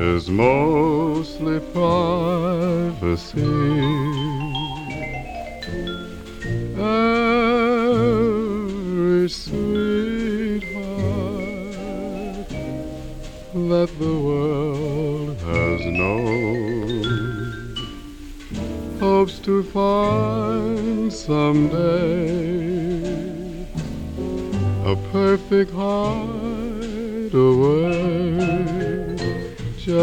is mostly privacy. Every sweetheart that the world has known hopes to find someday a perfect hideaway